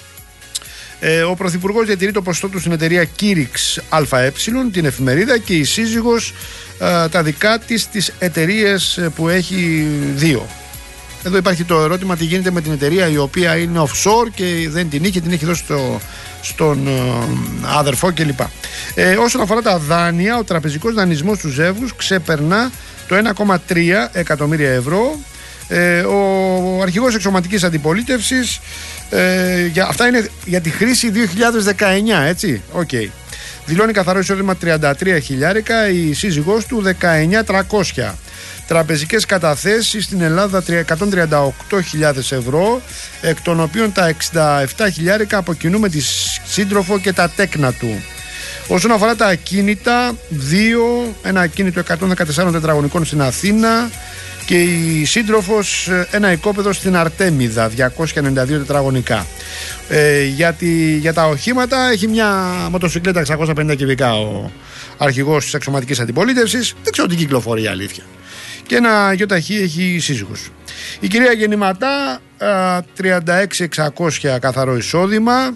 Ε, ο πρωθυπουργός διατηρεί το ποσοστό του στην εταιρεία Kyrix ΑΕ, την εφημερίδα, και η σύζυγος ε, τα δικά της τις εταιρείες που έχει δύο. Εδώ υπάρχει το ερώτημα τι γίνεται με την εταιρεία η οποία είναι offshore και δεν την είχε, την έχει δώσει στο, στον ε, αδερφό κλπ. Ε, όσον αφορά τα δάνεια, ο τραπεζικός δανεισμός του ζεύγους ξεπερνά το ένα κόμμα τρία εκατομμύρια ευρώ. Ε, ο αρχηγός εξωματικής αντιπολίτευσης, ε, για, αυτά είναι για τη χρήση δύο χιλιάδες δεκαεννιά, έτσι, οκ. Okay. Δηλώνει καθαρό εισόδημα τριάντα τρία χιλιάρικα, η σύζυγός του δεκαεννιά χιλιάδες τριακόσια. Τραπεζικές καταθέσεις στην Ελλάδα εκατόν τριάντα οκτώ χιλιάδες ευρώ, εκ των οποίων τα εξήντα επτά χιλιάρικα από κοινού με τη σύντροφο και τα τέκνα του. Όσον αφορά τα ακίνητα, δύο, ένα ακίνητο εκατόν δεκατέσσερα τετραγωνικών στην Αθήνα και η σύντροφος ένα οικόπεδο στην Αρτέμιδα, διακόσια ενενήντα δύο τετραγωνικά. Ε, για, τη, για τα οχήματα έχει μια μοτοσυκλέτα εξακόσια πενήντα κυβικά ο αρχηγός της εξωματικής αντιπολίτευσης, δεν ξέρω τι κυκλοφορεί η αλήθεια. Και ένα γιοταχή έχει η σύζυγος. Η κυρία Γεννηματά, τριάντα έξι χιλιάδες εξακόσια καθαρό εισόδημα.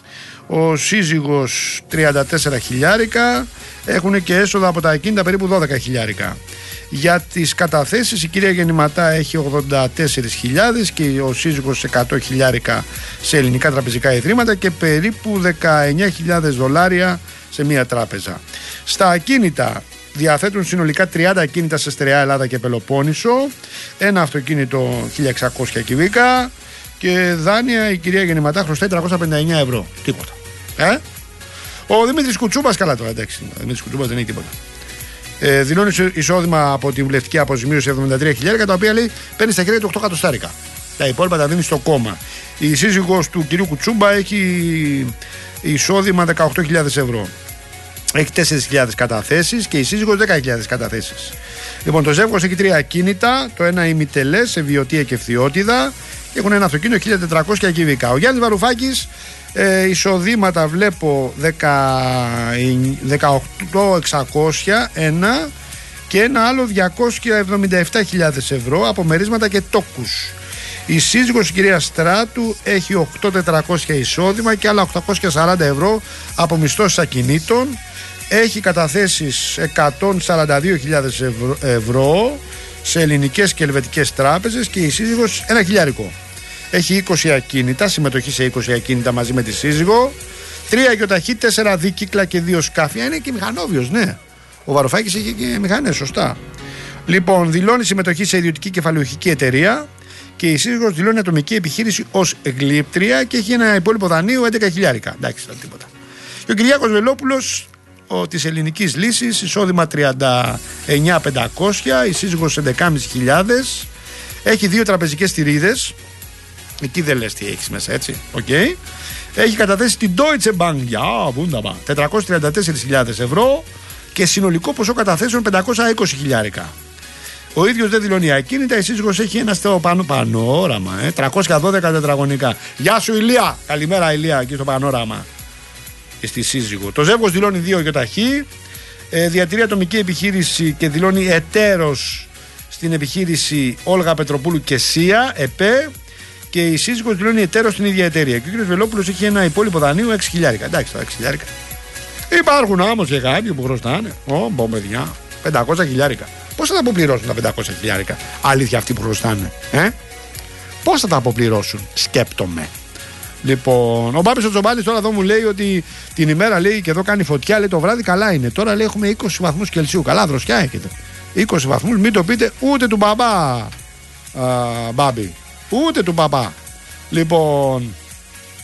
Ο σύζυγος τριάντα τέσσερα χιλιάρικα. Έχουν και έσοδα από τα ακίνητα περίπου δώδεκα χιλιάρικα. Για τις καταθέσεις η κυρία Γεννηματά έχει ογδόντα τέσσερις χιλιάδες και ο σύζυγος εκατό χιλιάρικα σε ελληνικά τραπεζικά ιδρύματα και περίπου δεκαεννιά χιλιάδες δολάρια σε μία τράπεζα. Στα ακίνητα διαθέτουν συνολικά τριάντα ακίνητα σε στερεά Ελλάδα και Πελοπόννησο, ένα αυτοκίνητο χίλια εξακόσια κυβικά και δάνεια η κυρία Γεννηματά χρωστάει τριακόσια πενήντα εννέα ευρώ. Τίποτα. Ε? Ο Δημήτρης Κουτσούμπας, καλά τώρα, εντάξει. Ο Δημήτρης Κουτσούμπας δεν έχει τίποτα. Ε, δηλώνει εισόδημα από τη βουλευτική αποζημίωση εβδομήντα τρία χιλιάρικα, τα οποία, λέει, παίρνει στα χέρια του οκτώ εκατοστάρικα. Τα υπόλοιπα τα δίνει στο κόμμα. Η σύζυγος του κυρίου Κουτσούμπα έχει εισόδημα δεκαοκτώ χιλιάδες ευρώ. Έχει τέσσερις χιλιάδες καταθέσεις και η σύζυγος δέκα χιλιάδες καταθέσεις. Λοιπόν, το ζεύγος έχει τρία ακίνητα, το ένα ημιτελές σε Βιωτία και Ευθυότιδα και έχουν ένα αυτοκίνητο χίλια τετρακόσια κυβικά. Ο Γιάννης Βαρουφάκης, ε, εισοδήματα βλέπω δεκαοκτώ χιλιάδες εξακόσια ένα και ένα άλλο διακόσιες εβδομήντα επτά χιλιάδες ευρώ από μερίσματα και τόκους. Η σύζυγος, η κυρία Στράτου, έχει οκτώ χιλιάδες τετρακόσια εισόδημα και άλλα οκτακόσια σαράντα ευρώ από μισθώσεις ακινήτων. Έχει καταθέσεις εκατόν σαράντα δύο χιλιάδες ευρώ, ευρώ σε ελληνικές και ελβετικές τράπεζες και η σύζυγος ένα χιλιάρικο. Έχει είκοσι ακίνητα, συμμετοχή σε είκοσι ακίνητα μαζί με τη σύζυγο. Τρία γιοταχή, τέσσερα δίκυκλα και δύο σκάφια. Είναι και μηχανόβιος, ναι. Ο Βαρουφάκης έχει και μηχανές, σωστά. Λοιπόν, δηλώνει συμμετοχή σε ιδιωτική κεφαλαιοχική εταιρεία και η σύζυγος δηλώνει ατομική επιχείρηση ως γλύπτρια και έχει ένα υπόλοιπο δανείο έντεκα χιλιάρικα. Εντάξει, τίποτα. Και ο Κυριάκος Βελόπουλος της Ελληνικής Λύσης, εισόδημα τριάντα εννιά χιλιάδες πεντακόσια, η σύζυγος έντεκα χιλιάδες πεντακόσια, έχει δύο τραπεζικές στηρίδες, εκεί δεν λες τι έχεις μέσα, έτσι, οκ. Okay. Έχει καταθέσει την Deutsche Bank για yeah, τετρακόσιες τριάντα τέσσερις χιλιάδες ευρώ και συνολικό ποσό καταθέσεων πεντακόσια είκοσι χιλιάρικα. Ο ίδιος δεν δηλώνει ακίνητα, η σύζυγος έχει ένα στο πανό, πανόραμα, ε, τριακόσια δώδεκα τετραγωνικά. Γεια σου Ηλία, καλημέρα Ηλία, εκεί στο πανόραμα. Στη σύζυγο. Το ζεύγος δηλώνει δύο γιοταχή, ε, διατηρεί ατομική επιχείρηση και δηλώνει εταίρος στην επιχείρηση Όλγα Πετροπούλου και ΣΥΑ, ΕΠΕ, και η σύζυγος δηλώνει εταίρος στην ίδια εταιρεία. Και ο κ. Βελόπουλος έχει ένα υπόλοιπο δανείο έξι χιλιάρικα. Εντάξει, έξι χιλιάρικα. Υπάρχουν όμως και κάποιοι που χρωστάνε. Ω, μπω παιδιά, πεντακόσια χιλιάρικα. Πώς θα τα αποπληρώσουν τα πεντακόσια χιλιάρικα, αλήθεια αυτοί που χρωστάνε, ε? Πώς θα τα αποπληρώσουν, σκέπτομαι. Λοιπόν, ο Μπάμπης ο Τζομπάλης τώρα εδώ μου λέει ότι την ημέρα, λέει, και εδώ κάνει φωτιά, λέει, το βράδυ καλά είναι. Τώρα, λέει, έχουμε είκοσι βαθμούς Κελσίου. Καλά δροσιά έχετε. είκοσι βαθμούς, μην το πείτε ούτε του μπαμπά, α, Μπάμπη. Ούτε του μπαμπά. Λοιπόν,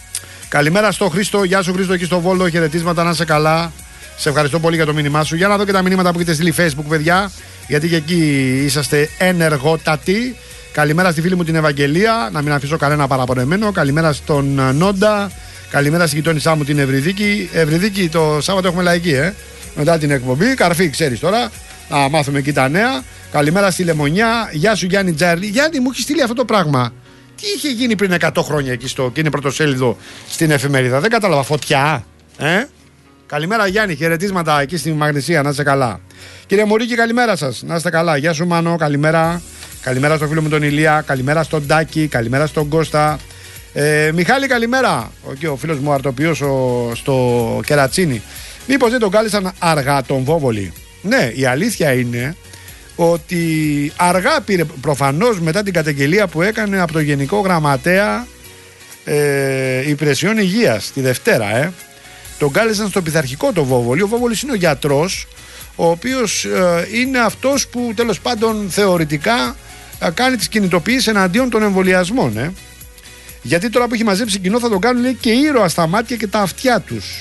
Καλημέρα στο Χρήστο. Γεια σου Χρήστο, εκεί στο Βόλο. Χαιρετίσματα, να είσαι καλά. Σε ευχαριστώ πολύ για το μήνυμά σου. Για να δω και τα μηνύματα που έχετε στείλει Facebook, παιδιά, γιατί και εκεί είσαστε ενεργότατοι. Καλημέρα στη φίλη μου την Ευαγγελία, να μην αφήσω κανένα παραπονεμένο. Καλημέρα στον Νόντα. Καλημέρα στη γειτόνισά μου την Ευρυδίκη. Ευρυδίκη, το Σάββατο έχουμε λαϊκή, ε. Μετά την εκπομπή. Καρφί, ξέρεις τώρα. Να μάθουμε εκεί τα νέα. Καλημέρα στη Λεμονιά. Γεια σου Γιάννη Τζάρλι. Γιάννη, μου έχει στείλει αυτό το πράγμα. Τι είχε γίνει πριν εκατό χρόνια εκεί στο και είναι πρωτοσέλιδο στην εφημερίδα. Δεν κατάλαβα. Φωτιά, ε. Καλημέρα Γιάννη, χαιρετίσματα εκεί στη Μαγνησία, να είστε καλά. Κύριε Μωρίκη, καλημέρα σας, να είστε καλά. Γεια σου Μάνο, καλημέρα. Καλημέρα στο φίλο μου τον Ηλία, καλημέρα στον Τάκη, καλημέρα στον Κώστα. Ε, Μιχάλη, καλημέρα. Ο, και ο φίλος μου Αρτοπιός στο Κερατσίνι. Μήπως δεν τον κάλεσαν αργά τον Βόβολη? Ναι, η αλήθεια είναι ότι αργά πήρε, προφανώς μετά την καταγγελία που έκανε από το Γενικό Γραμματέα ε, Υπηρεσιών Υγείας τη Δευτέρα, ε. Τον κάλεσαν στο πειθαρχικό το Βόβολη. Ο Βόβολης είναι ο γιατρός, ο οποίος ε, είναι αυτός που τέλος πάντων θεωρητικά ε, κάνει τις κινητοποιήσεις εναντίον των εμβολιασμών. Ε. Γιατί τώρα που έχει μαζέψει κοινό θα τον κάνουν, λέει, και ήρωα στα μάτια και τα αυτιά τους.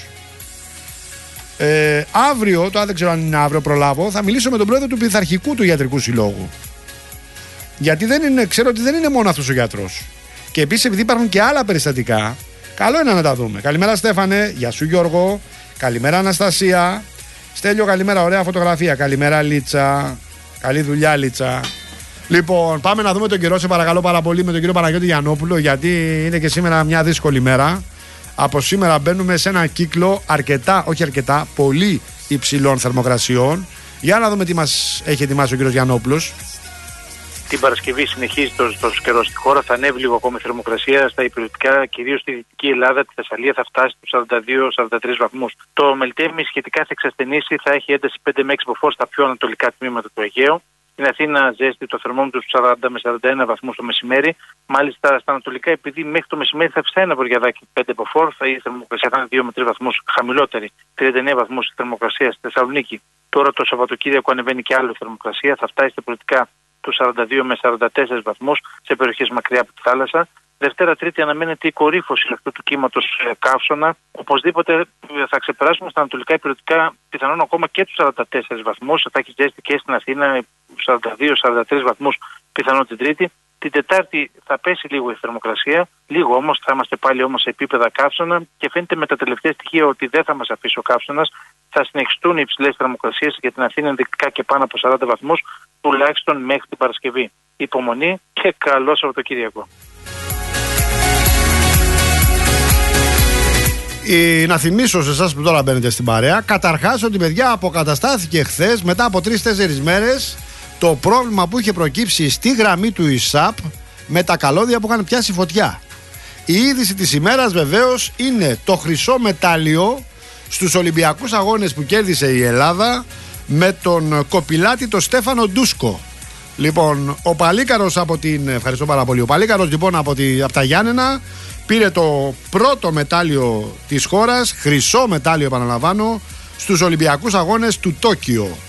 Ε, αύριο, τώρα δεν ξέρω αν είναι αύριο, προλάβω, θα μιλήσω με τον πρόεδρο του πειθαρχικού του Ιατρικού Συλλόγου. Γιατί δεν είναι, ξέρω ότι δεν είναι μόνο αυτός ο γιατρός. Και επίσης, επειδή υπάρχουν και άλλα περιστατικά, καλό είναι να τα δούμε. Καλημέρα Στέφανε, γεια σου Γιώργο. Καλημέρα Αναστασία. Στέλιο, καλημέρα, ωραία φωτογραφία. Καλημέρα Λίτσα. Καλή δουλειά Λίτσα. Λοιπόν, πάμε να δούμε τον καιρό, σε παρακαλώ πάρα πολύ, με τον κύριο Παναγιώτη Γιαννόπουλο, γιατί είναι και σήμερα μια δύσκολη μέρα. Από σήμερα μπαίνουμε σε ένα κύκλο αρκετά, όχι αρκετά, πολύ υψηλών θερμοκρασιών. Για να δούμε τι μας έχει ετοιμάσει ο κύριος Γιαννόπουλος. Την Παρασκευή συνεχίζει το καιρό στη χώρα. Θα ανέβει λίγο ακόμη η θερμοκρασία στα υπηρετικά, κυρίως στη Δυτική Ελλάδα. Τη Θεσσαλία θα φτάσει στους σαράντα δύο σαράντα τρεις βαθμούς. Το Μελτέμι σχετικά θα εξασθενήσει, θα έχει ένταση πέντε με έξι μποφόρ στα πιο ανατολικά τμήματα του Αιγαίου. Στην Αθήνα ζέστη, το θερμόμετρο στους σαράντα με σαράντα ένα βαθμούς το μεσημέρι. Μάλιστα στα ανατολικά, επειδή μέχρι το μεσημέρι θα φυσάει ένα βορειαδάκι πέντε μποφόρ, θα η θερμοκρασία θα είναι δύο με τρεις βαθμούς χαμηλότερη. τριάντα εννέα βαθμούς η θερμοκρασία στη Θεσσαλονίκη. Τώρα το Σαββατοκύριακο ανεβαίνει και άλλο η θερμοκρασία, θα φτάσει στα πολιτικά του σαράντα δύο με σαράντα τέσσερα βαθμούς σε περιοχές μακριά από τη θάλασσα. Δευτέρα Τρίτη αναμένεται η κορύφωση αυτού του κύματος ε, καύσωνα. Οπωσδήποτε ε, θα ξεπεράσουμε στα ανατολικά υπηρετικά πιθανόν ακόμα και τους σαράντα τέσσερις βαθμούς. Θα έχει ζέστη και στην Αθήνα σαράντα δύο σαράντα τρεις βαθμούς πιθανόν την Τρίτη. Την Τετάρτη θα πέσει λίγο η θερμοκρασία, λίγο όμως, θα είμαστε πάλι όμως σε επίπεδα καύσωνα και φαίνεται με τα τελευταία στοιχεία ότι δεν θα μας αφήσει ο καύσωνας. Θα συνεχιστούν οι υψηλές θερμοκρασίες για την Αθήνα ενδεικτικά και πάνω από σαράντα βαθμούς, τουλάχιστον μέχρι την Παρασκευή. Υπομονή και καλό Σαββατοκύριακο. Ε, να θυμίσω σε εσάς που τώρα μπαίνετε στην παρέα, καταρχάς ότι, παιδιά, αποκαταστάθηκε χθες μετά από τρεις τέσσερις μέρες το πρόβλημα που είχε προκύψει στη γραμμή του ΙΣΑΠ με τα καλώδια που είχαν πιάσει φωτιά. Η είδηση της ημέρας βεβαίως είναι το χρυσό μετάλλιο στους Ολυμπιακούς Αγώνες που κέρδισε η Ελλάδα με τον κοπηλάτη τον Στέφανο Ντούσκο. Λοιπόν, ο Παλίκαρος από την... Ευχαριστώ πάρα πολύ. Ο Παλίκαρος λοιπόν από, τη... από τα Γιάννενα πήρε το πρώτο μετάλλιο της χώρας, χρυσό μετάλλιο επαναλαμβάνω, στους Ολυμπιακούς Αγώνες του Τόκιο.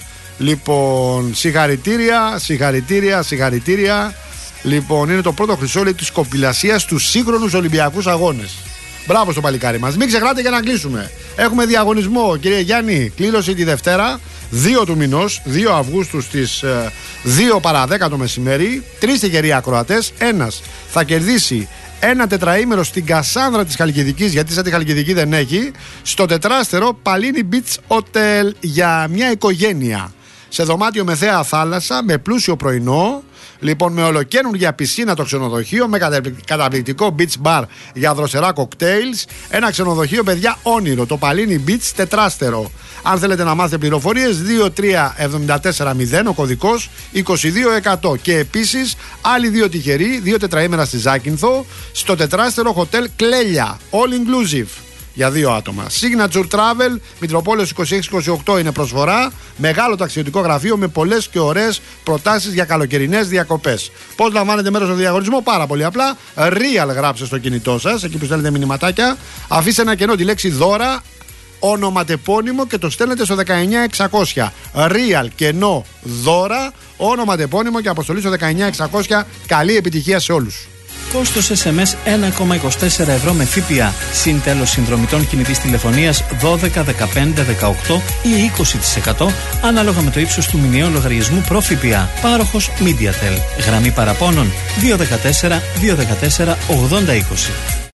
Λοιπόν, συγχαρητήρια, συγχαρητήρια, συγχαρητήρια. Λοιπόν, είναι το πρώτο χρυσό, λέει, της κοπηλασίας στους σύγχρονους Ολυμπιακούς Αγώνες. Μπράβο στο παλικάρι μας. Μην ξεχνάτε για να κλείσουμε. Έχουμε διαγωνισμό, κύριε Γιάννη. Κλήρωση τη Δευτέρα, δύο του μηνός, δύο Αυγούστου στις δύο παρά δέκα το μεσημέρι. Τρεις τυχεροί ακροατές. Ένας θα κερδίσει ένα τετραήμερο στην Κασάνδρα της Χαλκιδικής, γιατί σαν τη Χαλκιδική δεν έχει, στο τετράστερο Palini Beach Hotel για μια οικογένεια. Σε δωμάτιο με θέα θάλασσα, με πλούσιο πρωινό. Λοιπόν, με ολοκαίνουργια πισίνα το ξενοδοχείο, με καταπληκτικό beach bar για δροσερά κοκτέιλς. Ένα ξενοδοχείο, παιδιά, όνειρο. Το Palini Beach τετράστερο. Αν θέλετε να μάθετε πληροφορίες, δύο τρία επτά τέσσερα μηδέν, ο κωδικός είκοσι δύο εκατό. Και επίσης, άλλοι δύο τυχεροί, δύο τετραήμερα στη Ζάκυνθο, στο τετράστερο Hotel Κλέλια. All inclusive. Για δύο άτομα. Signature Travel, Μητροπόλεως είκοσι έξι είκοσι οκτώ είναι προσφορά. Μεγάλο ταξιδιωτικό γραφείο με πολλές και ωραίες προτάσεις για καλοκαιρινές διακοπές. Πώς λαμβάνετε μέρος στο διαγωνισμό? Πάρα πολύ απλά. Real γράψτε στο κινητό σας, εκεί που στέλνετε μηνυματάκια. Αφήστε ένα κενό τη λέξη δώρα, ονοματεπώνυμο και το στέλνετε στο δεκαεννιά εξακόσια. Real κενό δώρα, ονοματεπώνυμο και αποστολή στο δεκαεννιά εξακόσια. Καλή επιτυχία σε όλους. Κόστος ες εμ ες ένα κόμμα είκοσι τέσσερα ευρώ με ΦΠΑ. Συν τέλος συνδρομητών κινητής τηλεφωνίας δώδεκα, δεκαπέντε, δεκαοκτώ ή είκοσι τοις εκατό ανάλογα με το ύψος του μηνιαίου λογαριασμού προ ΦΠΑ. Πάροχος MediaTel. Γραμμή παραπώνων δύο ένα τέσσερα, δύο ένα τέσσερα, ογδόντα είκοσι.